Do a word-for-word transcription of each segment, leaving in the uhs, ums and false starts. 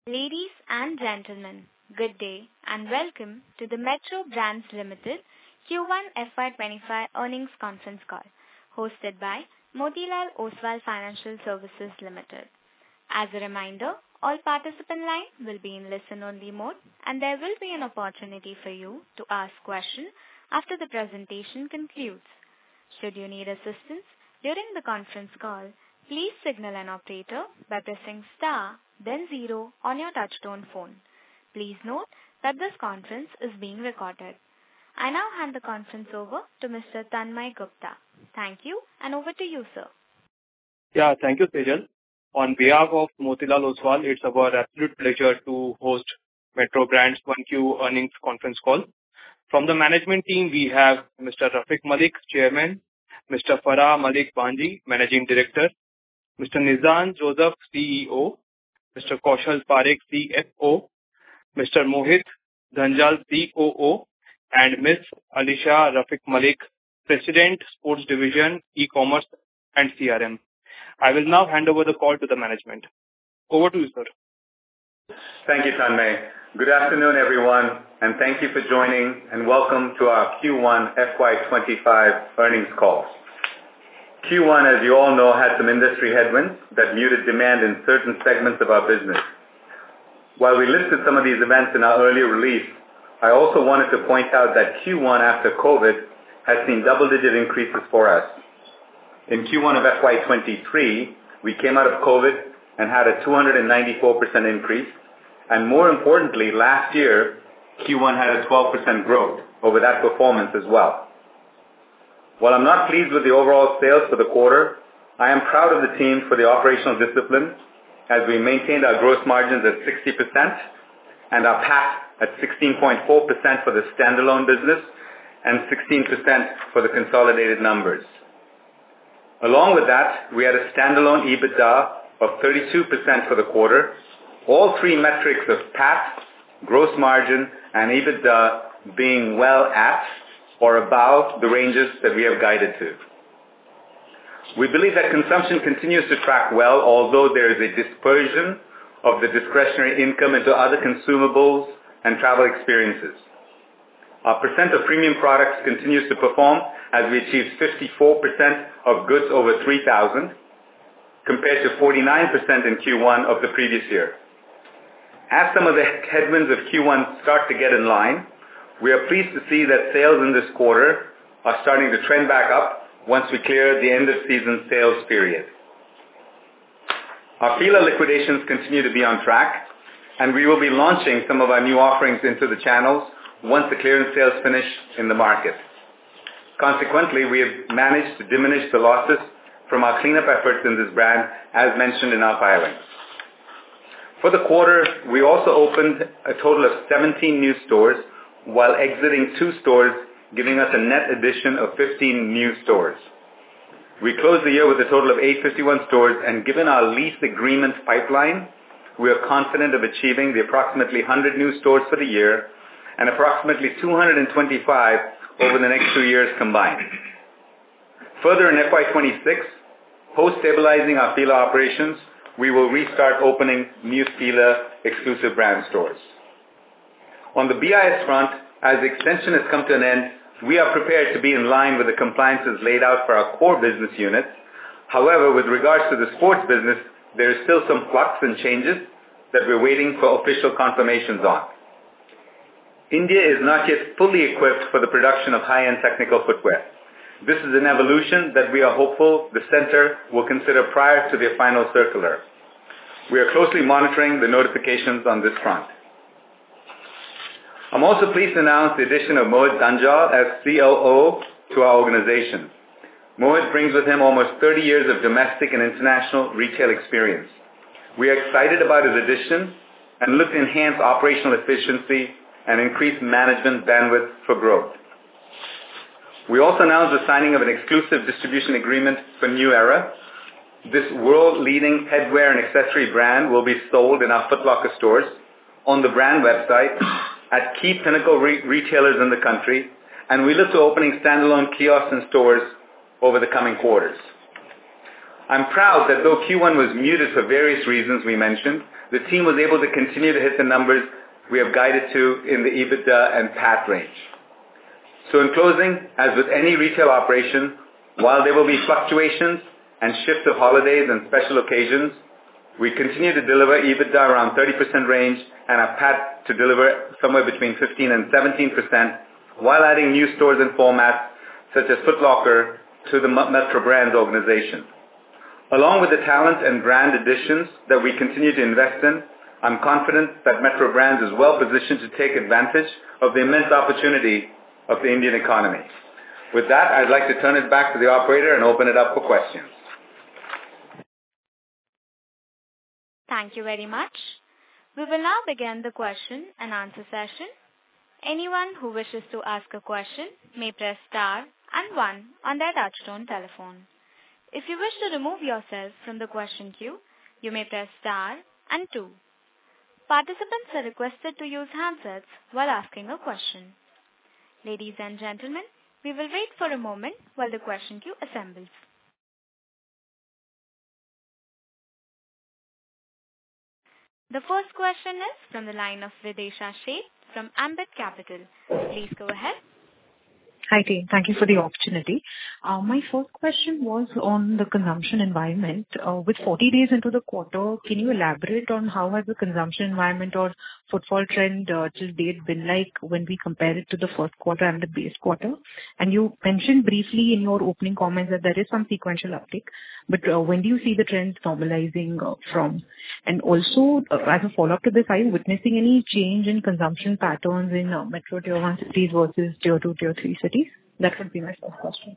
Ladies and gentlemen, good day and welcome to the Metro Brands Limited Q one F Y twenty-five earnings conference call, hosted by Motilal Oswal Financial Services Limited. As a reminder, all participant lines will be in listen-only mode, and there will be an opportunity for you to ask questions after the presentation concludes. Should you need assistance during the conference call, please signal an operator by pressing star, then zero on your touchtone phone. Please note that this conference is being recorded. I now hand the conference over to Mister Tanmay Gupta. Thank you, and over to you, sir. Yeah, thank you, Sejal. On behalf of Motilal Oswal, it's our absolute pleasure to host Metro Brands one Q earnings conference call. From the management team, we have Mister Rafique Malik, Chairman, Mister Farah Malik Bhanji, Managing Director, Mister Nizam Joseph, C E O, Mister Kaushal Parekh, C F O, Mister Mohit Dhanjal, C O O, and Miss Alisha Rafique Malik, President, Sports Division, E-Commerce and C R M. I will now hand over the call to the management. Over to you, sir. Thank you, Tanmay. Good afternoon, everyone, and thank you for joining and welcome to our Q one F Y twenty-five earnings call. Q one, as you all know, had some industry headwinds that muted demand in certain segments of our business. While we listed some of these events in our earlier release, I also wanted to point out that Q one after COVID has seen double-digit increases for us. In Q one of F Y twenty-three, we came out of COVID and had a two hundred ninety-four percent increase, and more importantly, last year, Q one had a twelve percent growth over that performance as well. While I'm not pleased with the overall sales for the quarter, I am proud of the team for the operational discipline as we maintained our gross margins at sixty percent and our P A T at sixteen point four percent for the standalone business and sixteen percent for the consolidated numbers. Along with that, we had a standalone EBITDA of thirty-two percent for the quarter, all three metrics of P A T, gross margin, and EBITDA being well at or above the ranges that we have guided to. We believe that consumption continues to track well, although there is a dispersion of the discretionary income into other consumables and travel experiences. Our percent of premium products continues to perform as we achieved fifty-four percent of goods over three thousand compared to forty-nine percent in Q one of the previous year. As some of the headwinds of Q one start to get in line, we are pleased to see that sales in this quarter are starting to trend back up once we clear the end of season sales period. Our Fila liquidations continue to be on track, and we will be launching some of our new offerings into the channels once the clearance sales finish in the market. Consequently, we have managed to diminish the losses from our cleanup efforts in this brand, as mentioned in our filings. For the quarter, we also opened a total of seventeen new stores, while exiting two stores, giving us a net addition of fifteen new stores. We closed the year with a total of eight hundred fifty-one stores, and given our lease agreement pipeline, we are confident of achieving the approximately one hundred new stores for the year and approximately two hundred twenty-five over the next two years combined. Further in F Y twenty-six, post-stabilizing our Fila operations, we will restart opening new Fila exclusive brand stores. On the B I S front, as the extension has come to an end, we are prepared to be in line with the compliances laid out for our core business units. However, with regards to the sports business, there is still some flux and changes that we're waiting for official confirmations on. India is not yet fully equipped for the production of high-end technical footwear. This is an evolution that we are hopeful the center will consider prior to their final circular. We are closely monitoring the notifications on this front. I'm also pleased to announce the addition of Mohit Dhanjal as C O O to our organization. Mohit brings with him almost thirty years of domestic and international retail experience. We are excited about his addition and look to enhance operational efficiency and increase management bandwidth for growth. We also announced the signing of an exclusive distribution agreement for New Era. This world-leading headwear and accessory brand will be sold in our Foot Locker stores, on the brand website, at key pinnacle re- retailers in the country, and we look to opening standalone kiosks and stores over the coming quarters. I'm proud that though Q one was muted for various reasons we mentioned, the team was able to continue to hit the numbers we have guided to in the EBITDA and P A T range. So in closing, as with any retail operation, while there will be fluctuations and shifts of holidays and special occasions, we continue to deliver EBITDA around thirty percent range and a P A T to deliver somewhere between fifteen and seventeen percent while adding new stores and formats such as Foot Locker to the Metro Brands organization. Along with the talent and brand additions that we continue to invest in, I'm confident that Metro Brands is well positioned to take advantage of the immense opportunity of the Indian economy. With that, I'd like to turn it back to the operator and open it up for questions. Thank you very much. We will now begin the question and answer session. Anyone who wishes to ask a question may press star and one on their touchtone telephone. If you wish to remove yourself from the question queue, you may press star and two. Participants are requested to use handsets while asking a question. Ladies and gentlemen, we will wait for a moment while the question queue assembles. The first question is from the line of Vidisha Sheth from Ambit Capital. Please go ahead. Hi team, thank you for the opportunity. Uh, my first question was on the consumption environment. Uh, with forty days into the quarter, can you elaborate on how has the consumption environment or footfall trend uh, till date been like when we compare it to the first quarter and the base quarter? And you mentioned briefly in your opening comments that there is some sequential uptick, but uh, when do you see the trends normalizing uh, from? And also, uh, as a follow-up to this, are you witnessing any change in consumption patterns in uh, metro tier one cities versus tier two, tier three cities? That would be my first question.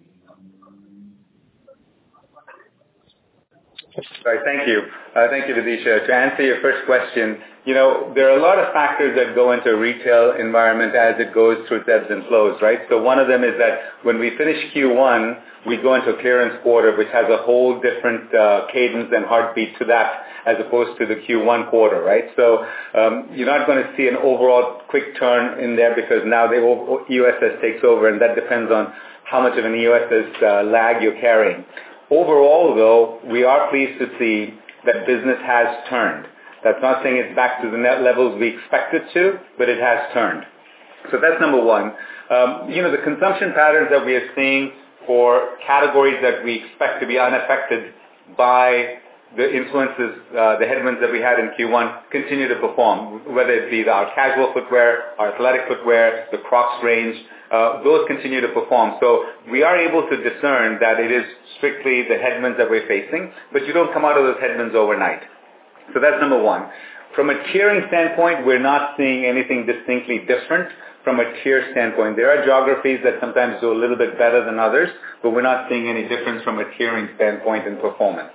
Right, thank you. Uh, thank you, Vidisha. To answer your first question, you know, there are a lot of factors that go into a retail environment as it goes through its ebbs and flows, right? So one of them is that when we finish Q one, we go into a clearance quarter, which has a whole different uh, cadence and heartbeat to that as opposed to the Q one quarter, right? So um, you're not going to see an overall quick turn in there because now the E O S S takes over, and that depends on how much of an E O S S uh, lag you're carrying. Overall, though, we are pleased to see that business has turned. That's not saying it's back to the net levels we expected to, but it has turned. So that's number one. Um, you know, the consumption patterns that we are seeing for categories that we expect to be unaffected by the influences, uh, the headwinds that we had in Q one continue to perform, whether it be our casual footwear, our athletic footwear, the Crocs range, uh, those continue to perform. So we are able to discern that it is strictly the headwinds that we're facing, but you don't come out of those headwinds overnight. So that's number one. From a tiering standpoint, we're not seeing anything distinctly different from a tier standpoint. There are geographies that sometimes do a little bit better than others, but we're not seeing any difference from a tiering standpoint in performance.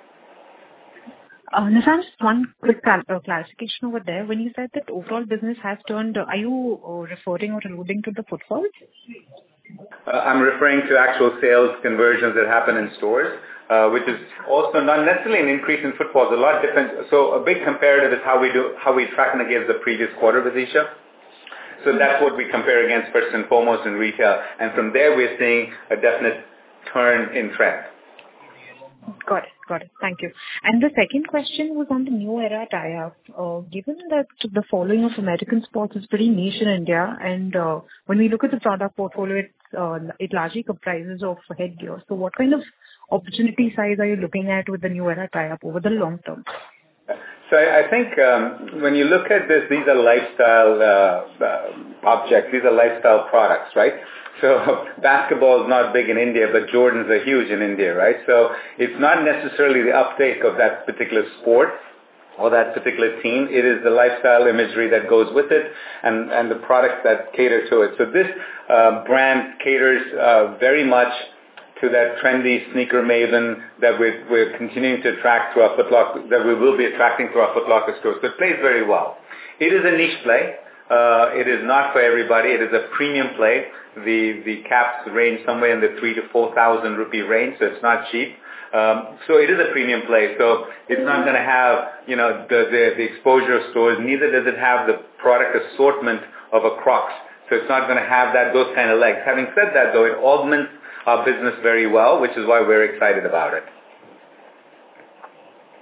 Uh, Nissan, just one quick cal- uh, clarification over there. When you said that overall business has turned, uh, are you uh, referring or alluding to the footfalls? Uh, I'm referring to actual sales conversions that happen in stores, uh, which is also not necessarily an increase in footfalls. A lot different. So a big comparative is how we do, how we track against the previous quarter, Vidisha. So that's what we compare against first and foremost in retail. And from there, we're seeing a definite turn in trend. Got it. Got it. Thank you. And the second question was on the New Era tie-up. Uh, given that the following of American sports is pretty niche in India, and uh, when we look at the product portfolio, it, uh, it largely comprises of headgear. So what kind of opportunity size are you looking at with the New Era tie-up over the long term? So I think um, when you look at this, these are lifestyle uh, uh, objects. These are lifestyle products, right? So basketball is not big in India, but Jordans are huge in India, right? So it's not necessarily the uptake of that particular sport or that particular team. It is the lifestyle imagery that goes with it and, and the products that cater to it. So this uh, brand caters uh, very much to that trendy sneaker maven that we're, we're continuing to attract through our Foot Locker, that we will be attracting through our Foot Locker stores. So it plays very well. It is a niche play. Uh, it is not for everybody. It is a premium play. The the caps range somewhere in the three to four thousand rupee range, so it's not cheap. Um, so it is a premium play. So it's not going to have you know the, the the exposure of stores. Neither does it have the product assortment of a Crocs. So it's not going to have that those kind of legs. Having said that, though, it augments our business very well, which is why we're excited about it.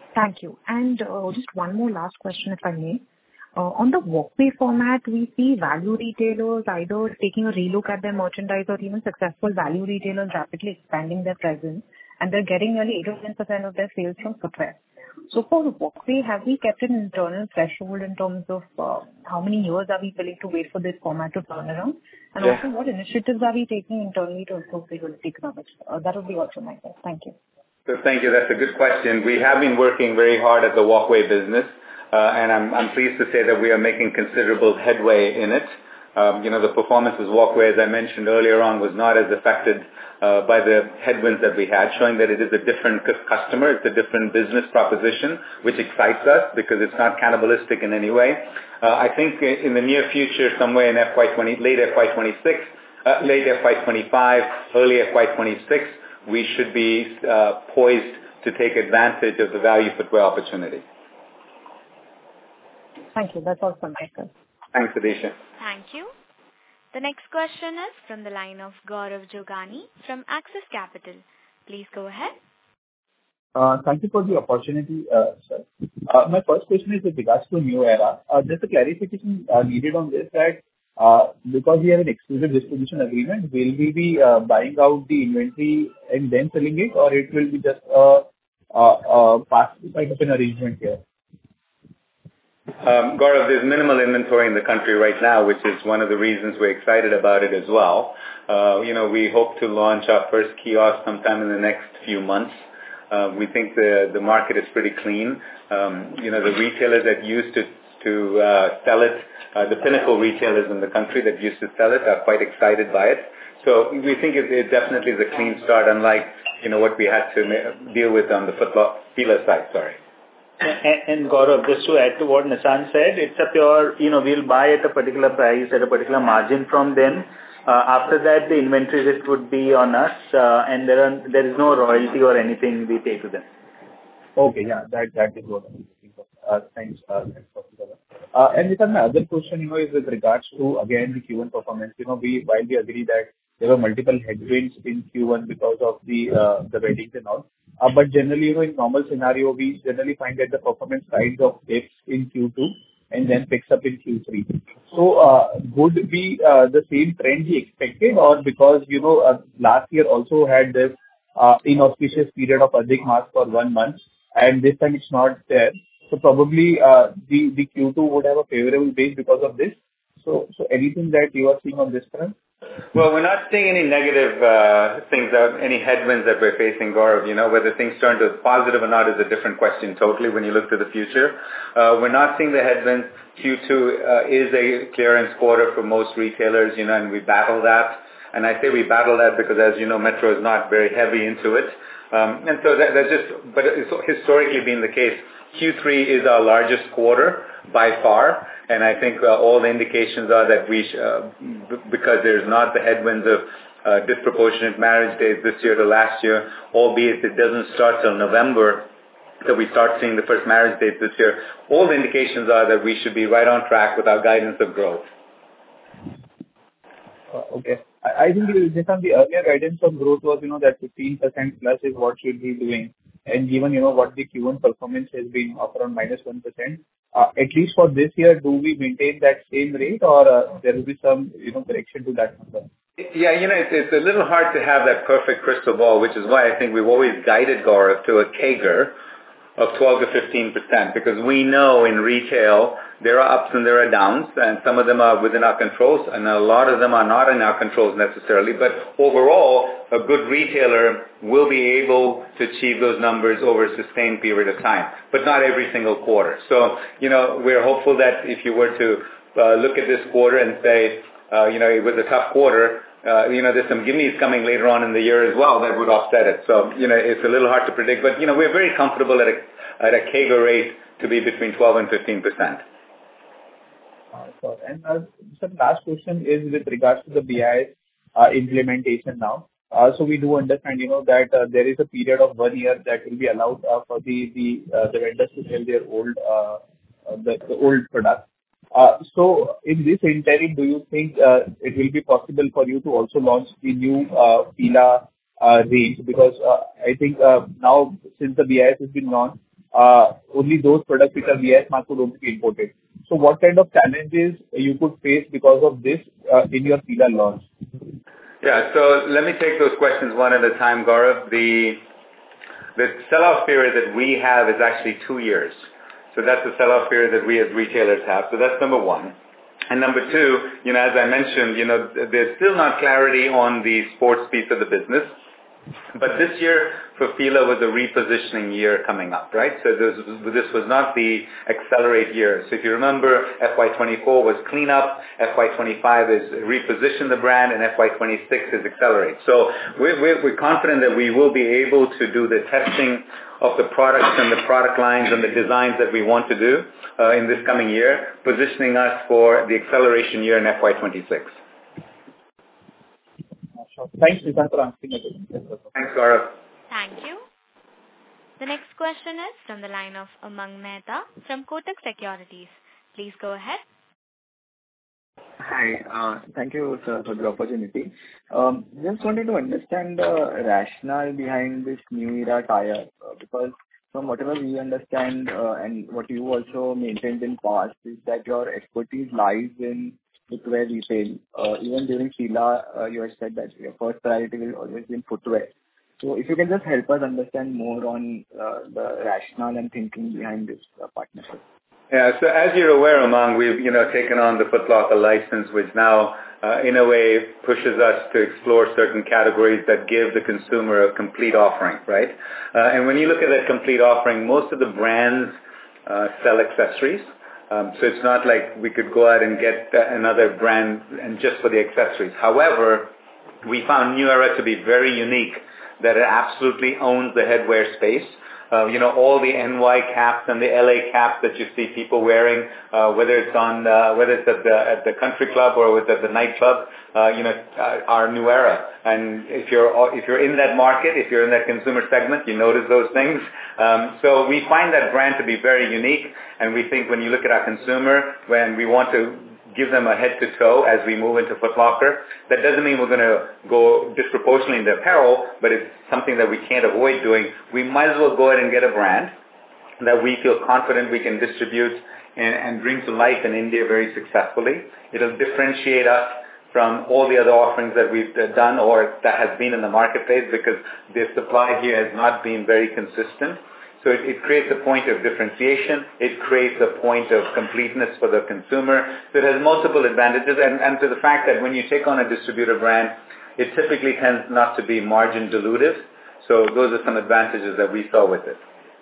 Thank you. And uh, just one more last question, if I may. Uh, On the walkway format, we see value retailers either taking a relook at their merchandise or even successful value retailers rapidly expanding their presence, and they're getting nearly eight or ten percent of their sales from footwear. So for the walkway, have we kept an internal threshold in terms of uh, how many years are we willing to wait for this format to turn around? And Yeah. also, what initiatives are we taking internally to improve the unit economics? Uh, That would be all from my side. Thank you. So thank you. That's a good question. We have been working very hard at the walkway business, uh, and I'm, I'm pleased to say that we are making considerable headway in it. Um, you know, the performance of walkway, as I mentioned earlier on, was not as affected uh, by the headwinds that we had, showing that it is a different c- customer, it's a different business proposition, which excites us because it's not cannibalistic in any way. Uh, I think in the near future, somewhere in F Y twenty, late F Y twenty-six, uh, late F Y twenty-five, early F Y twenty-six, we should be uh, poised to take advantage of the value footwear opportunity. Thank you. That's all from my side. Thanks, Adisha. Thank you. The next question is from the line of Gaurav Jogani from Axis Capital. Please go ahead. Uh, Thank you for the opportunity, uh, sir. Uh, My first question is with regards to New Era. Uh, Just a clarification uh, needed on this, that uh, because we have an exclusive distribution agreement, will we be uh, buying out the inventory and then selling it, or it will be just a pass-through kind of an arrangement here? Um, Gaurav, there's minimal inventory in the country right now, which is one of the reasons we're excited about it as well. Uh, you know, we hope to launch our first kiosk sometime in the next few months. Uh, we think the the market is pretty clean. Um, you know, the retailers that used to to uh, sell it, uh, the pinnacle retailers in the country that used to sell it, are quite excited by it. So we think it, it definitely is a clean start, unlike you know what we had to ma- deal with on the Fila side. Sorry. And, and Gaurav, just to add to what Nissan said, it's a pure, you know, we'll buy at a particular price, at a particular margin from them. Uh, after that, the inventory risk would be on us, uh, and there are there is no royalty or anything we pay to them. Okay, yeah, that that is what I'm looking for. Uh, Thanks, uh, thanks for that. Uh, And Nissan, my other question, you know, is with regards to, again, the Q one performance. You know, we while we agree that there were multiple headwinds in Q one because of the uh, the weddings and all, uh, but generally, you know, in normal scenario, we generally find that the performance kinds of dips in Q two and then picks up in Q three. So, uh, would be uh, the same trend be expected, or because, you know, uh, last year also had this uh, inauspicious period of Adhik Maas for one month, and this time it's not there. So probably uh, the the Q two would have a favorable base because of this. So so anything that you are seeing on this front? Well, we're not seeing any negative uh, things, uh, any headwinds that we're facing, Gaurav. You know, whether things turn to positive or not is a different question totally when you look to the future. Uh, we're not seeing the headwinds. Q two uh, is a clearance quarter for most retailers, you know, and we battle that. And I say we battle that because, as you know, Metro is not very heavy into it. Um, and so that, that's just, but it's historically been the case. Q three is our largest quarter by far, and I think uh, all the indications are that we, sh- uh, b- because there's not the headwinds of uh, disproportionate marriage days this year to last year, albeit it doesn't start till November, that we start seeing the first marriage dates this year. All the indications are that we should be right on track with our guidance of growth. Uh, Okay. I I think it- just on the earlier guidance of growth was, you know, that fifteen percent plus is what should be doing. And given, you know, what the Q one performance has been of around minus one percent, uh, at least for this year, do we maintain that same rate, or uh, there will be some, you know, correction to that number? Yeah, you know, it's, it's a little hard to have that perfect crystal ball, which is why I think we've always guided Gaurav to a C A G R of twelve to fifteen percent, because we know in retail there are ups and there are downs, and some of them are within our controls, and a lot of them are not in our controls necessarily. But overall, a good retailer will be able to achieve those numbers over a sustained period of time, but not every single quarter. So, you know, we're hopeful that if you were to uh, look at this quarter and say, uh, you know, it was a tough quarter, Uh, you know, there's some gimmies coming later on in the year as well that would offset it. So, you know, it's a little hard to predict, but, you know, we're very comfortable at a, at a C A G R rate to be between twelve and fifteen percent. Uh, so- And uh, sir, last question is with regards to the B I S uh, implementation now. Uh, So we do understand, you know, that uh, there is a period of one year that will be allowed uh, for the the uh, the vendors to sell their old uh, uh, the the old product. Uh, So in this interim, do you think uh, it will be possible for you to also launch the new uh, Fila uh, range? Because uh, I think uh, now, since the B I S has been launched, uh, only those products which are B I S marked would only be imported. So what kind of challenges you could face because of this uh, in your Fila launch? Yeah, so let me take those questions one at a time, Gaurav. The the sell-off period that we have is actually two years. So that's the sell-off period that we as retailers have. So that's number one. And number two, you know, as I mentioned, you know, there's still not clarity on the sports piece of the business. But this year for Fila was a repositioning year coming up, right? So this, this was not the accelerate year. So if you remember, F Y twenty-four was clean up, F Y twenty-five is reposition the brand, and F Y twenty-six is accelerate. So we're, we're, we're confident that we will be able to do the testing of the products and the product lines and the designs that we want to do uh, in this coming year, positioning us for the acceleration year in F Y twenty-six. Thanks, Nishant, for answering it. Thanks, Gaurav. Thank you. The next question is from the line of Umang Mehta from Kotak Securities. Please go ahead. Hi. uh, Thank you, sir, for the opportunity. Um, Just wanted to understand the rationale behind this new era tie-up, uh, because from whatever we understand, uh, and what you also maintained in past, is that your expertise lies in footwear retail. Uh, Even during Fila, uh, you had said that your first priority will always be in footwear. So if you can just help us understand more on uh, the rationale and thinking behind this uh, partnership. Yeah, so as you're aware, Umang, we've, you know, taken on the Foot Locker license, which now, uh, in a way, pushes us to explore certain categories that give the consumer a complete offering, right? Uh, and when you look at that complete offering, most of the brands uh, sell accessories. Um, so it's not like we could go out and get another brand and just for the accessories. However, we found New Era to be very unique, that it absolutely owns the headwear space. Uh, you know, all the N Y caps and the L A caps that you see people wearing, uh, whether it's on, uh, whether it's at the at the country club or it's at the nightclub, uh, you know, uh, are New Era. And if you're if you're in that market, if you're in that consumer segment, you notice those things. Um, so we find that brand to be very unique, and we think when you look at our consumer, when we want to give them a head to toe as we move into Foot Locker. That doesn't mean we're going to go disproportionately into apparel, but it's something that we can't avoid doing. We might as well go ahead and get a brand that we feel confident we can distribute and, and bring to life in India very successfully. It'll differentiate us from all the other offerings that we've done or that has been in the marketplace, because the supply here has not been very consistent. So it, it creates a point of differentiation. It creates a point of completeness for the consumer. So it has multiple advantages. And, and to the fact that when you take on a distributor brand, it typically tends not to be margin dilutive. So those are some advantages that we saw with it.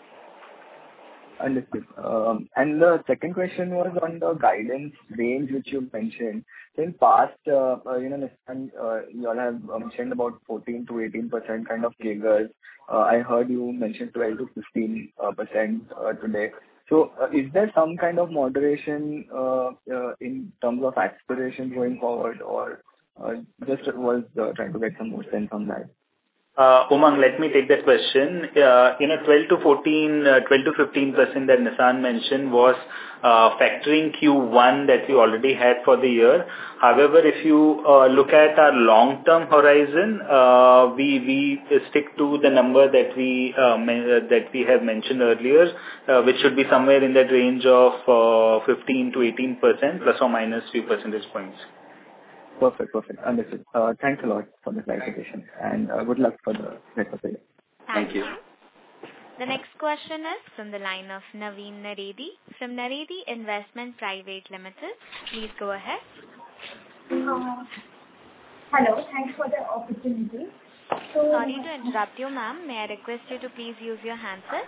Understood. Um, And the second question was on the guidance range which you mentioned. So in past, uh, uh, you know, Nissan, uh, you all have mentioned about fourteen to eighteen percent kind of C A G Rs. Uh, I heard you mention twelve to fifteen percent uh, today. So uh, is there some kind of moderation uh, uh, in terms of aspiration going forward, or uh, just was uh, trying to get some more sense on that? Uh, Umang, let me take that question. Uh, you know, twelve to fourteen, uh, twelve to fifteen percent that Nissan mentioned was uh, factoring Q one that we already had for the year. However, if you uh, look at our long-term horizon, uh, we we stick to the number that we uh, me- that we have mentioned earlier, uh, which should be somewhere in that range of uh, fifteen to eighteen percent, plus or minus few percentage points. Perfect. Perfect. Understood. Uh, Thanks a lot for the clarification, and uh, good luck for the rest of the year. Thank you. The next question is from the line of Naveen Naredi from Naredi Investment Private Limited. Please go ahead. Uh, hello. Thanks for the opportunity. So, Sorry to interrupt you, ma'am. May I request you to please use your handset?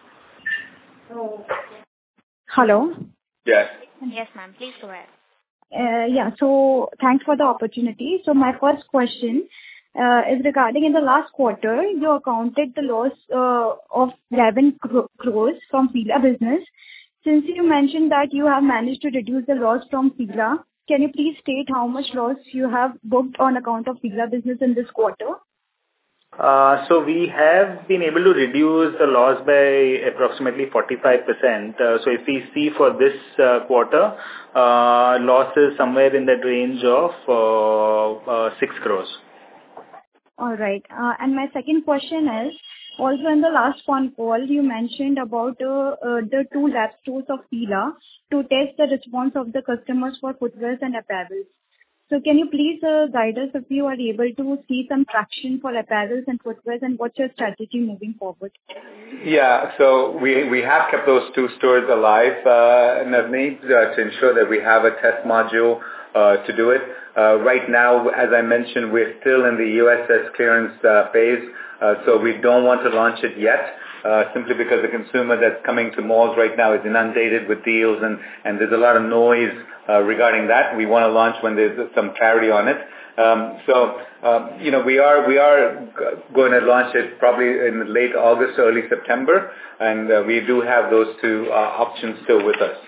Oh. Hello. Yes. Yes, ma'am. Please go ahead. Uh, yeah, so thanks for the opportunity. So my first question uh, is regarding in the last quarter, you accounted the loss uh, of eleven cro- crores from Fila business. Since you mentioned that you have managed to reduce the loss from Fila, can you please state how much loss you have booked on account of Fila business in this quarter? Uh, so we have been able to reduce the loss by approximately forty-five percent. Uh, so if we see for this uh, quarter, uh, loss is somewhere in that range of uh, uh, six crores. All right. Uh, and my second question is, Also, in the last phone call, you mentioned about uh, uh, the two lab stores of Fila to test the response of the customers for footwear and apparel. So can you please uh, guide us if you are able to see some traction for apparel and footwear, and what's your strategy moving forward? Yeah, so we we have kept those two stores alive, uh, Navneet, uh, to ensure that we have a test module uh, to do it. Uh, right now, as I mentioned, we're still in the U S S clearance uh, phase, uh, so we don't want to launch it yet. Uh, simply because the consumer that's coming to malls right now is inundated with deals, and, and there's a lot of noise uh, regarding that. We want to launch when there's some clarity on it. Um, so, um, you know, we are we are g- going to launch it probably in late August, early September, and uh, we do have those two uh, options still with us.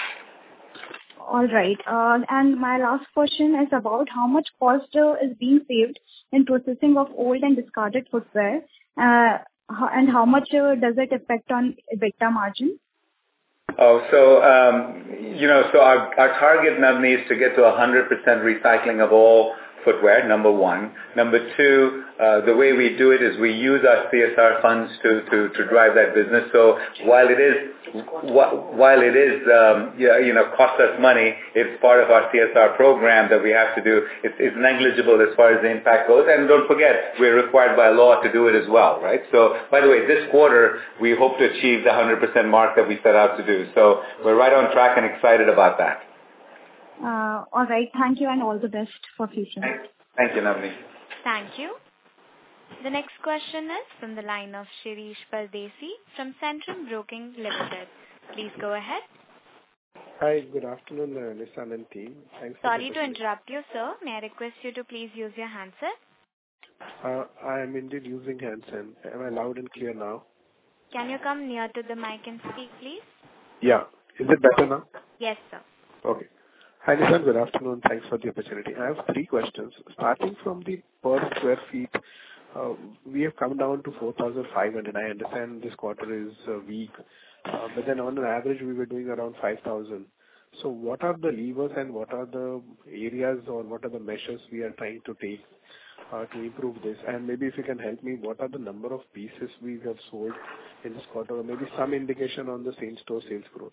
All right. Uh, and my last question is about how much cost uh, is being saved in processing of old and discarded footwear. Uh, How- and how much uh, does it affect on EBITDA margin? Oh, so, um, you know, so our, our target, Navneet, is to get to one hundred percent recycling of all footwear, number one. Number two, uh, the way we do it is we use our C S R funds to, to, to drive that business. So while it is, while it is, um, you know, cost us money, it's part of our C S R program that we have to do. It's, it's negligible as far as the impact goes. And don't forget, we're required by law to do it as well, right? So, by the way, this quarter, we hope to achieve the one hundred percent mark that we set out to do. So we're right on track and excited about that. Uh, all right. Thank you and all the best for future. Thank, thank you, Navneet. Thank you. The next question is from the line of Shirish Pardesi from Centrum Broking Limited. Please go ahead. Hi, good afternoon, uh, Nissan and team. Thanks. Sorry to interrupt you, sir. May I request you to please use your handset? Uh, I am indeed using handset. Am I loud and clear now? Can you come near to the mic and speak, please? Yeah. Is it better now? Yes, sir. Okay. Hi, Nissan. Good afternoon. Thanks for the opportunity. I have three questions. Starting from the per square feet, uh, we have come down to four thousand five hundred. I understand this quarter is uh, weak, uh, but then on an average, we were doing around five thousand. So what are the levers and what are the areas or what are the measures we are trying to take uh, to improve this? And maybe if you can help me, what are the number of pieces we have sold in this quarter, or maybe some indication on the same-store sales growth?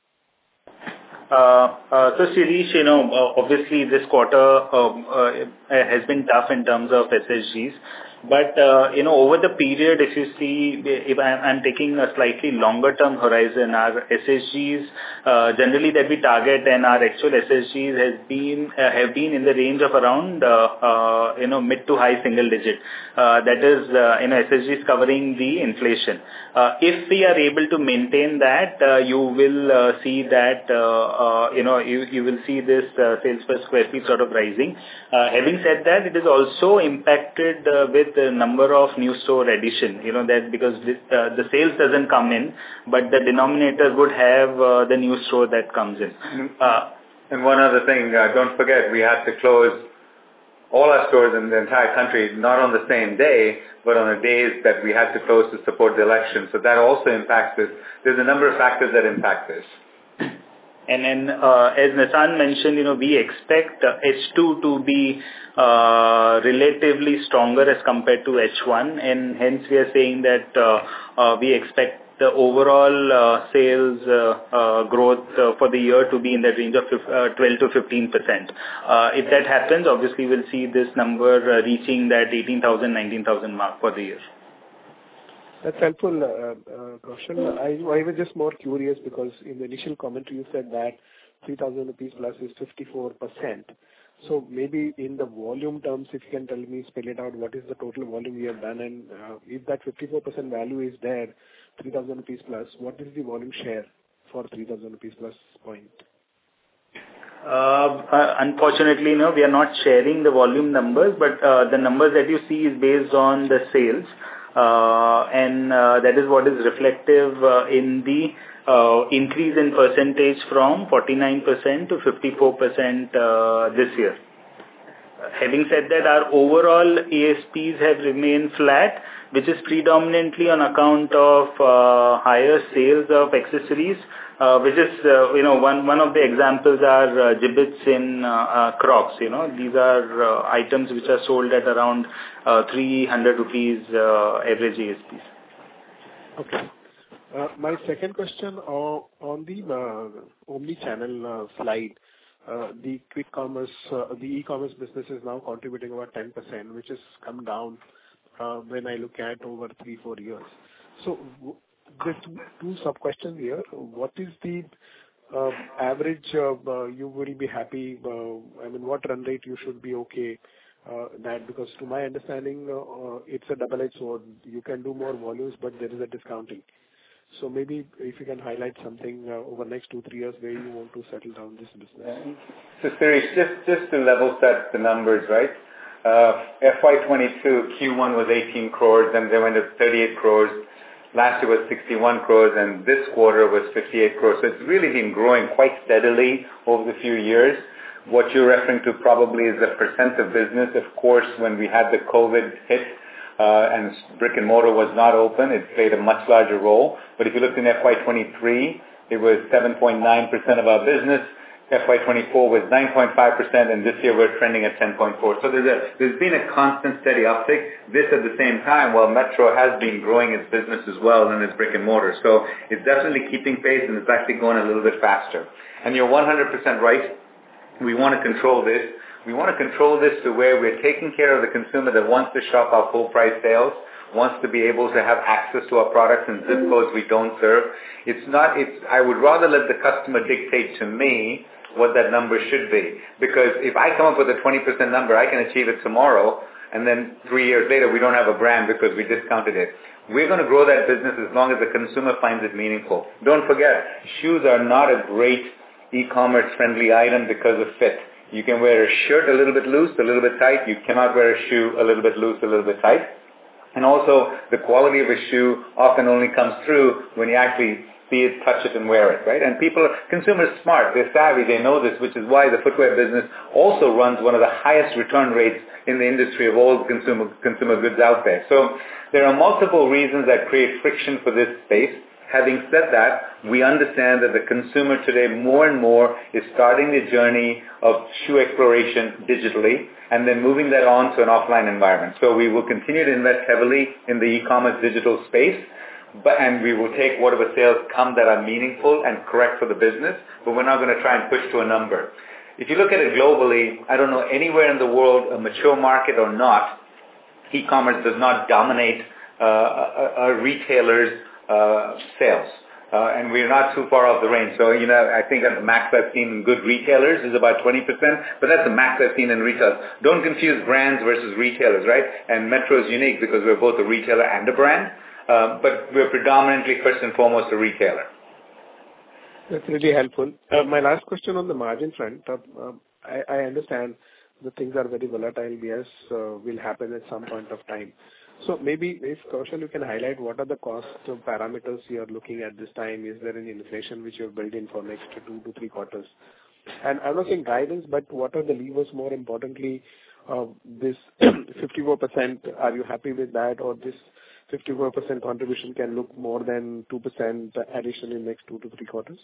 Uh, uh, so, Shirish, you know, uh, obviously this quarter um, uh, has been tough in terms of S S Gs. But, uh, you know, over the period, if you see, if I'm, I'm taking a slightly longer term horizon, our S S Gs uh, generally that we target and our actual S S Gs has been, uh, have been in the range of around, uh, uh, you know, mid to high single digit. Uh, that is, uh, you know, S S Gs covering the inflation. Uh, if we are able to maintain that, uh, you will uh, see that, uh, uh, you know, you, you will see this uh, sales per square feet sort of rising. Uh, having said that, it is also impacted uh, with the number of new store addition, you know, that because this, uh, the sales doesn't come in, but the denominator would have uh, the new store that comes in. Uh, and one other thing, uh, don't forget, we had to close all our stores in the entire country, not on the same day, but on the days that we had to close to support the election. So that also impacts this. There's a number of factors that impact this. And then, uh, as Nissan mentioned, you know, we expect uh, H two to be uh, relatively stronger as compared to H one, and hence we are saying that uh, uh, we expect the overall uh, sales uh, uh, growth uh, for the year to be in the range of uh, twelve to fifteen percent. Uh, if that happens, obviously we'll see this number uh, reaching that eighteen thousand, nineteen thousand mark for the year. That's helpful, uh, uh, Kaushal. I, I was just more curious because in the initial commentary you said that three thousand rupees plus is fifty-four percent. So maybe in the volume terms, if you can tell me, spell it out, what is the total volume we have done, and uh, if that fifty-four percent value is there, three thousand rupees plus, what is the volume share for three thousand rupees plus point? Uh, uh, unfortunately, no, we are not sharing the volume numbers, but uh, the numbers that you see is based on the sales. Uh, and uh, that is what is reflective uh, in the uh, increase in percentage from forty-nine percent to fifty-four percent uh, this year. Uh, having said that, our overall A S Ps have remained flat, which is predominantly on account of uh, higher sales of accessories, uh, which is, uh, you know, one, one of the examples are uh, gibbets in uh, uh, Crocs, you know. These are uh, items which are sold at around uh, three hundred rupees uh, average A S Ps. Okay. Uh, My second question uh, on the uh, omni-channel uh, slide, uh, the quick commerce, uh, the e-commerce business is now contributing about ten percent, which has come down uh, when I look at over three, four years. So w- just two sub-questions here. What is the uh, average uh, uh, you will be happy, uh, I mean, what run rate you should be okay uh, that? Because to my understanding, uh, uh, it's a double-edged sword. You can do more volumes, but there is a discounting. So maybe if you can highlight something uh, over the next two, three years where you want to settle down this business. So, Sirish, just, just to level set the numbers, right? Uh, F Y twenty-two, Q one was eighteen crores, then they went to thirty-eight crores. Last year was sixty-one crores, and this quarter was fifty-eight crores. So it's really been growing quite steadily over the few years. What you're referring to probably is the percent of business. Of course, when we had the COVID hit, Uh, and brick and mortar was not open, it played a much larger role. But if you looked in F Y twenty-three, it was seven point nine percent of our business. F Y twenty-four was nine point five percent, and this year we're trending at ten point four. So there's a, there's been a constant steady uptick. This at the same time, while Metro has been growing its business as well in its brick and mortar. So it's definitely keeping pace, and it's actually going a little bit faster. And you're one hundred percent right. We want to control this. We want to control this to where we're taking care of the consumer that wants to shop our full price sales, wants to be able to have access to our products in zip codes we don't serve. It's not, it's, I would rather let the customer dictate to me what that number should be. Because if I come up with a twenty percent number, I can achieve it tomorrow, and then three years later we don't have a brand because we discounted it. We're going to grow that business as long as the consumer finds it meaningful. Don't forget, shoes are not a great e-commerce friendly item because of fit. You can wear a shirt a little bit loose, a little bit tight. You cannot wear a shoe a little bit loose, a little bit tight. And also, the quality of a shoe often only comes through when you actually see it, touch it, and wear it, right? And people, consumers smart, they're savvy, they know this, which is why the footwear business also runs one of the highest return rates in the industry of all consumer, consumer goods out there. So there are multiple reasons that create friction for this space. Having said that, we understand that the consumer today more and more is starting the journey of shoe exploration digitally and then moving that on to an offline environment. So we will continue to invest heavily in the e-commerce digital space, but, and we will take whatever sales come that are meaningful and correct for the business, but we're not going to try and push to a number. If you look at it globally, I don't know anywhere in the world, a mature market or not, e-commerce does not dominate uh, a, a retailer's Uh, sales. Uh, and we're not too far off the range. So, you know, I think at the max I've seen in good retailers is about twenty percent, but that's the max I've seen in retail. Don't confuse brands versus retailers, right? And Metro is unique because we're both a retailer and a brand, uh, but we're predominantly first and foremost a retailer. That's really helpful. Uh, my last question on the margin front, uh, uh, I, I understand the things are very volatile. Yes, uh, will happen at some point of time. So maybe if Kaushal, you can highlight what are the cost parameters you are looking at this time? Is there any inflation which you have built in for next two to three quarters? And I'm not saying guidance, but what are the levers more importantly? Uh, this fifty-four percent, are you happy with that? Or this fifty-four percent contribution can look more than two percent addition in next two to three quarters?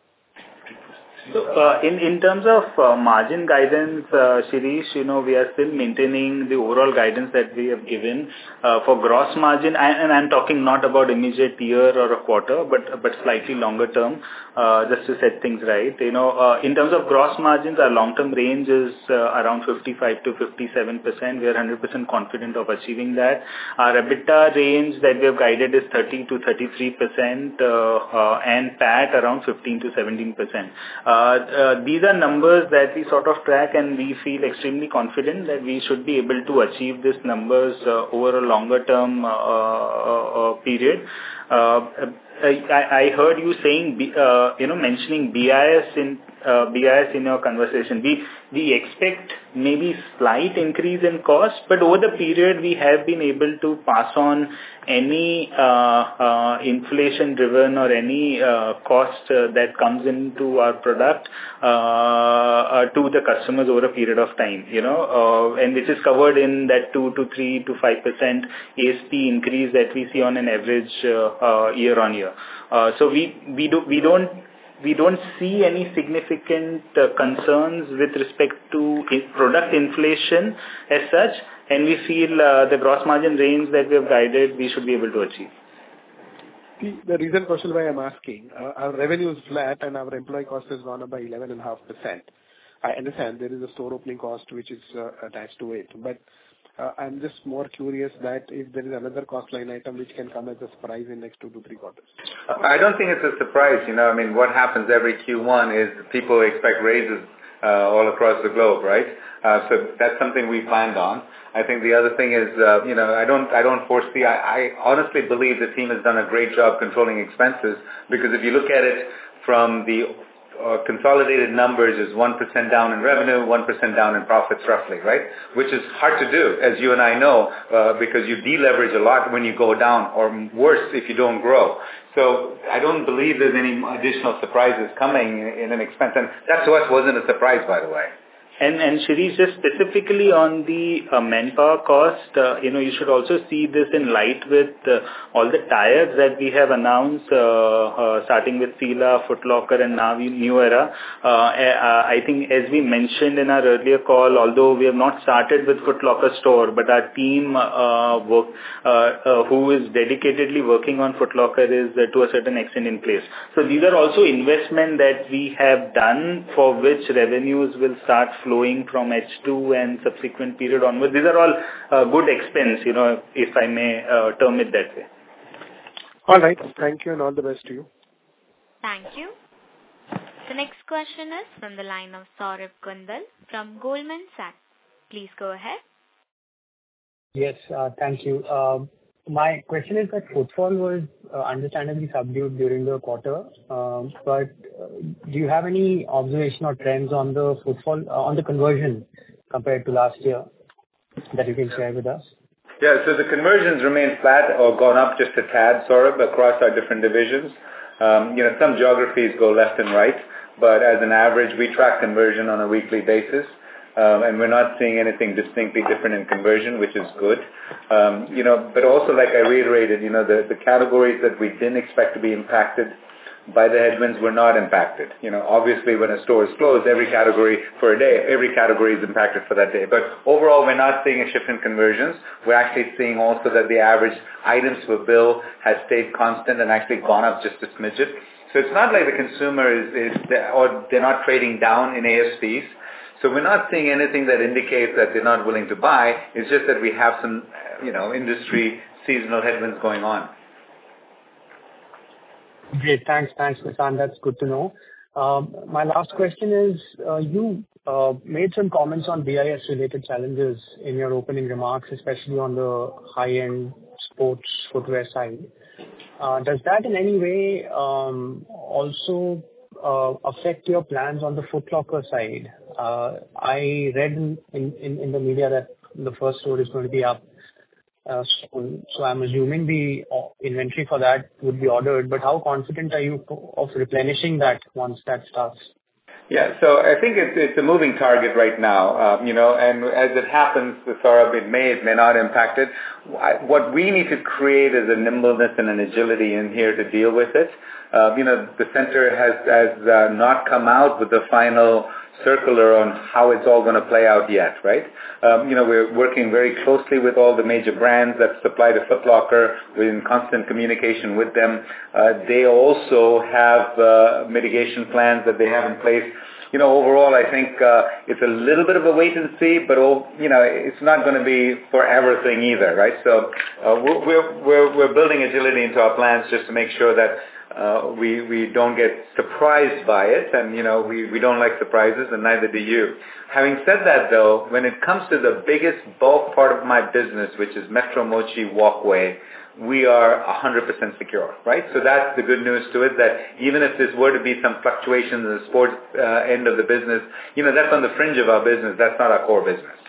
So, uh, in in terms of uh, margin guidance, uh, Shirish, you know, we are still maintaining the overall guidance that we have given uh, for gross margin, and, and I'm talking not about immediate year or a quarter, but but slightly longer term, uh, just to set things right. You know, uh, in terms of gross margins, our long-term range is uh, around fifty-five to fifty-seven percent. We are one hundred percent confident of achieving that. Our EBITDA range that we have guided is thirty to thirty-three percent, uh, uh, and P A T around fifteen to seventeen percent. Uh, uh, these are numbers that we sort of track, and we feel extremely confident that we should be able to achieve these numbers uh, over a longer term uh, uh, period. Uh, I, I heard you saying, uh, you know, mentioning B I S in uh, B I S in your conversation. We we expect maybe slight increase in cost, but over the period we have been able to pass on any uh, uh, inflation-driven or any uh, cost uh, that comes into our product uh, uh, to the customers over a period of time. You know, uh, and this is covered in that two to three to five percent A S P increase that we see on an average uh, uh, year on year. Uh, so we we do we don't. We don't see any significant uh, concerns with respect to product inflation as such, and we feel uh, the gross margin range that we have guided, we should be able to achieve. The, the reason question why I'm asking, uh, our revenue is flat and our employee cost has gone up by eleven point five percent. I understand there is a store opening cost which is uh, attached to it, but uh, I'm just more curious that if there is another cost line item which can come as a surprise in next two to three quarters. I don't think it's a surprise. You know, I mean, what happens every Q one is people expect raises uh, all across the globe, right? Uh, so that's something we planned on. I think the other thing is, uh, you know, I don't, I don't foresee. I, I honestly believe the team has done a great job controlling expenses, because if you look at it from the uh, consolidated numbers, is one percent down in revenue, one percent down in profits, roughly, right? Which is hard to do, as you and I know, uh, because you deleverage a lot when you go down, or worse if you don't grow. So I don't believe there's any additional surprises coming in an expense, and that to us wasn't a surprise, by the way. And and Shirish, just specifically on the uh, manpower cost, uh, you know, you should also see this in light with uh, all the tires that we have announced, uh, uh, starting with Fila, Foot Locker, and now New Era. Uh, uh, I think, as we mentioned in our earlier call, although we have not started with Foot Locker store, but our team uh, work, uh, uh, who is dedicatedly working on Foot Locker is uh, to a certain extent in place. So these are also investment that we have done, for which revenues will start flowing from H two and subsequent period onward. These are all uh, good expense, you know, if I may uh, term it that way. All right. Thank you and all the best to you. Thank you. The next question is from the line of Saurabh Kundal from Goldman Sachs. Please go ahead. Yes, uh, thank you. Uh, my question is that footfall was uh, understandably subdued during the quarter, um, but uh, do you have any observation or trends on the footfall, uh, on the conversion compared to last year that you can share with us? Yeah, so the conversions remain flat or gone up just a tad, Saurabh, across our different divisions. Um, you know, some geographies go left and right, but as an average, we track conversion on a weekly basis. Um, and we're not seeing anything distinctly different in conversion, which is good. Um, you know, but also, like I reiterated, you know, the, the categories that we didn't expect to be impacted by the headwinds were not impacted. You know, obviously when a store is closed, every category for a day, every category is impacted for that day. But overall, we're not seeing a shift in conversions. We're actually seeing also that the average items per bill has stayed constant and actually gone up just a smidget. So it's not like the consumer is, is or they're not trading down in A S Ps. So we're not seeing anything that indicates that they're not willing to buy. It's just that we have some, you know, industry seasonal headwinds going on. Great. Thanks. Thanks, Nissan. That's good to know. Um, my last question is, uh, you uh, made some comments on B I S-related challenges in your opening remarks, especially on the high-end sports footwear side. Uh, does that in any way um, also uh, affect your plans on the Foot Locker side? Uh, I read in, in, in the media that the first store is going to be up uh, soon, so I'm assuming the inventory for that would be ordered, but how confident are you of replenishing that once that starts? Yeah, so I think it's, it's a moving target right now, um, you know, and as it happens, Saurabh, it may, it may not impact it. What we need to create is a nimbleness and an agility in here to deal with it. Uh, you know, the center has, has uh, not come out with the final circular on how it's all going to play out yet, right? Um, you know, we're working very closely with all the major brands that supply to Foot Locker. We're in constant communication with them. Uh, they also have uh, mitigation plans that they have in place. You know, overall, I think uh, it's a little bit of a wait and see, but, oh, you know, it's not going to be forever thing either, right? So uh, we're, we're, we're building agility into our plans just to make sure that Uh, we, we don't get surprised by it, and, you know, we, we don't like surprises, and neither do you. Having said that, though, when it comes to the biggest bulk part of my business, which is Metro Mochi Walkway, we are one hundred percent secure, right? So that's the good news to it, that even if there were to be some fluctuations in the sports uh, end of the business, you know, that's on the fringe of our business. That's not our core business.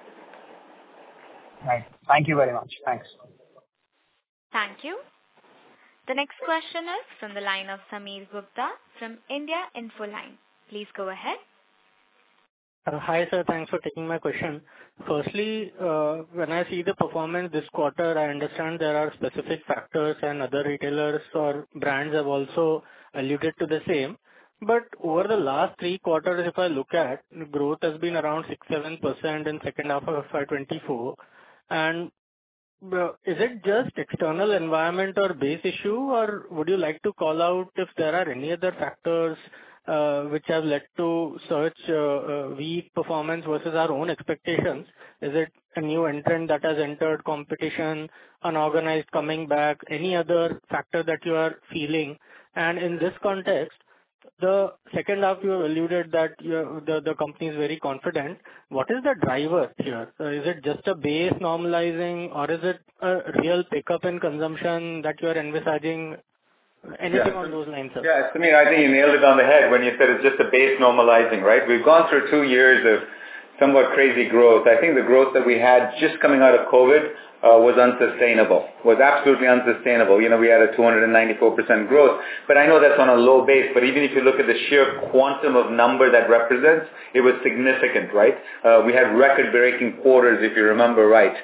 Right. Thank you very much. Thanks. Thank you. The next question is from the line of Sameer Gupta from India Infoline. Please go ahead. Uh, hi, sir. Thanks for taking my question. Firstly, uh, when I see the performance this quarter, I understand there are specific factors and other retailers or brands have also alluded to the same. But over the last three quarters, if I look at, growth has been around six to seven percent in second half of F Y twenty-four. And uh, is it just external environment or base issue, or would you like to call out if there are any other factors uh, which have led to such uh, uh, weak performance versus our own expectations? Is it a new entrant that has entered competition, unorganized coming back, any other factor that you are feeling? And in this context, the second half you have alluded that you, the, the company is very confident. What is the driver here? Uh, is it just a base normalizing, or is it a real pickup in consumption that you are envisaging? Anything yeah. on those lines, sir? Yeah, Samir, I think you nailed it on the head when you said it's just a base normalizing, right? We've gone through two years of somewhat crazy growth. I think the growth that we had just coming out of COVID uh, was unsustainable, was absolutely unsustainable. You know, we had a two hundred ninety-four percent growth, but I know that's on a low base, but even if you look at the sheer quantum of number that represents, it was significant, right? Uh, we had record-breaking quarters, if you remember right.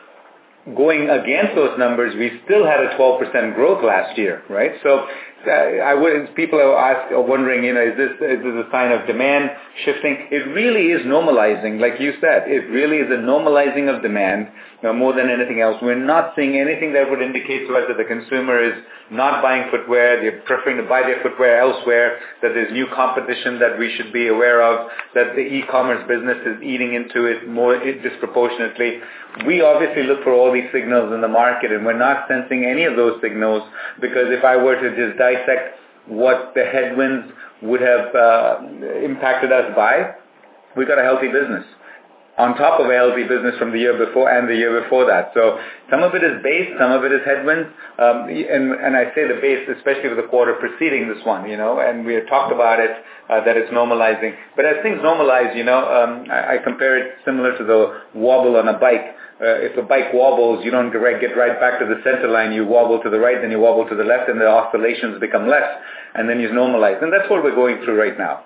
Going against those numbers, we still had a twelve percent growth last year, right? So uh, I would, people are, ask, are wondering, you know, is this, is this a sign of demand shifting? It really is normalizing, like you said. It really is a normalizing of demand uh, more than anything else. We're not seeing anything that would indicate to us that the consumer is not buying footwear, they're preferring to buy their footwear elsewhere, that there's new competition that we should be aware of, that the e-commerce business is eating into it more disproportionately. We obviously look for all these signals in the market, and we're not sensing any of those signals, because if I were to just dissect what the headwinds would have uh, impacted us by, we got a healthy business on top of a healthy business from the year before and the year before that. So some of it is base, some of it is headwinds, um, and, and I say the base, especially for the quarter preceding this one, you know, and we had talked about it, uh, that it's normalizing. But as things normalize, you know, um, I, I compare it similar to the wobble on a bike. Uh, if the bike wobbles, you don't get right back to the center line. You wobble to the right, then you wobble to the left, and the oscillations become less, and then you normalize. And that's what we're going through right now.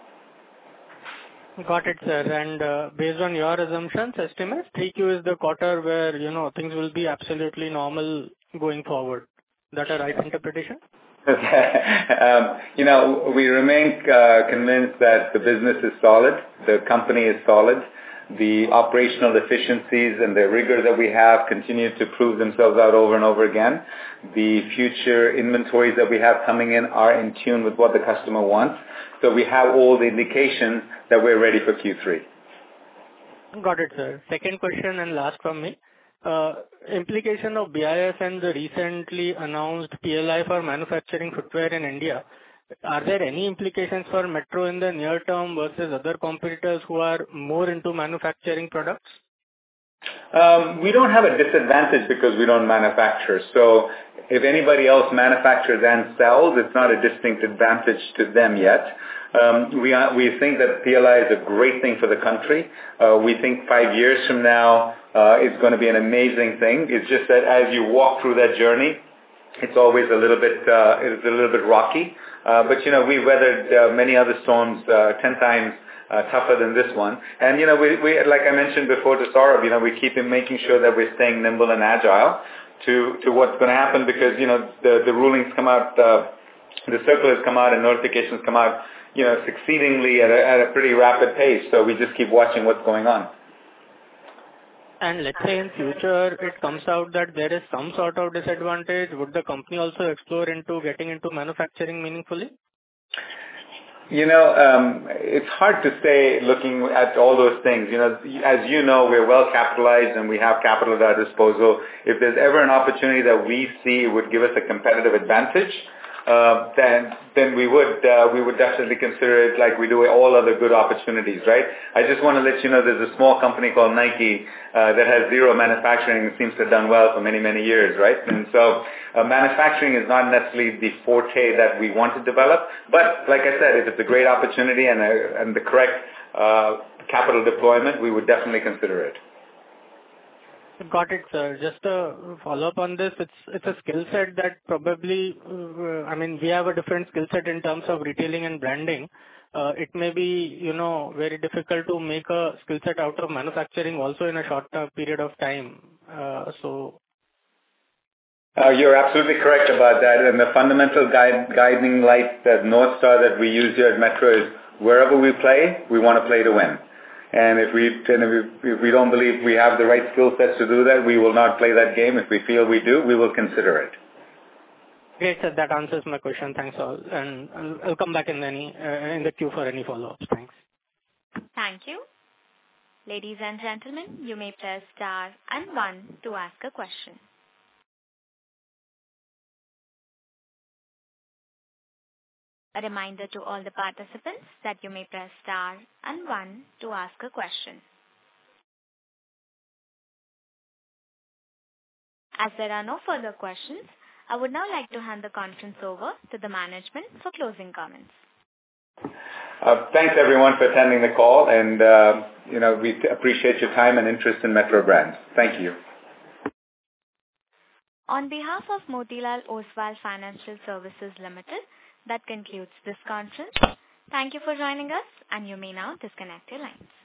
Got it, sir. And uh, based on your assumptions, estimates, three Q is the quarter where, you know, things will be absolutely normal going forward. That a right interpretation? um, you know, we remain uh, convinced that the business is solid, the company is solid, the operational efficiencies and the rigor that we have continue to prove themselves out over and over again. The future inventories that we have coming in are in tune with what the customer wants. So we have all the indications that we're ready for Q three. Got it, sir. Second question and last from me. Uh, implication of B I S and the recently announced P L I for manufacturing footwear in India. Are there any implications for Metro in the near term versus other competitors who are more into manufacturing products? Um, we don't have a disadvantage because we don't manufacture. So if anybody else manufactures and sells, it's not a distinct advantage to them yet. Um, we are, we think that P L I is a great thing for the country. Uh, we think five years from now uh, it's going to be an amazing thing. It's just that as you walk through that journey, it's always a little bit uh, it's a little bit rocky. Uh, but you know, we weathered uh, many other storms uh, ten times Uh, tougher than this one. And, you know, we, we, like I mentioned before to Saurabh, you know, we keep making sure that we're staying nimble and agile to, to what's going to happen because, you know, the, the rulings come out, uh, the circulars come out and notifications come out, you know, succeedingly at a, at a pretty rapid pace. So we just keep watching what's going on. And let's say in future it comes out that there is some sort of disadvantage, would the company also explore into getting into manufacturing meaningfully? You know, um, it's hard to say looking at all those things. You know, as you know, we're well capitalized and we have capital at our disposal. If there's ever an opportunity that we see would give us a competitive advantage, uh, then then we would uh, we would definitely consider it like we do all other good opportunities, right? I just want to let you know there's a small company called Nike uh, that has zero manufacturing and seems to have done well for many, many years, right? And so uh, manufacturing is not necessarily the forte that we want to develop, but like I said, if it's a great opportunity and, a, and the correct uh, capital deployment, we would definitely consider it. Got it, sir. Just a follow-up on this. It's it's a skill set that probably, uh, I mean, we have a different skill set in terms of retailing and branding. Uh, it may be, you know, very difficult to make a skill set out of manufacturing also in a short uh, period of time. Uh, so. Uh, you're absolutely correct about that. And the fundamental guide, guiding light, that North Star that we use here at Metro is wherever we play, we want to play to win. And if we, and if we, if we don't believe we have the right skill sets to do that, we will not play that game. If we feel we do, we will consider it. Great, sir. That answers my question. Thanks all. And I'll, I'll come back in the, any, uh, in the queue for any follow-ups. Thanks. Thank you. Ladies and gentlemen, you may press star and one to ask a question. A reminder to all the participants that you may press star and one to ask a question. As there are no further questions, I would now like to hand the conference over to the management for closing comments. Uh, thanks everyone for attending the call, and uh, you know we appreciate your time and interest in Metro Brands. Thank you. On behalf of Motilal Oswal Financial Services Limited, that concludes this conference. Thank you for joining us, and you may now disconnect your lines.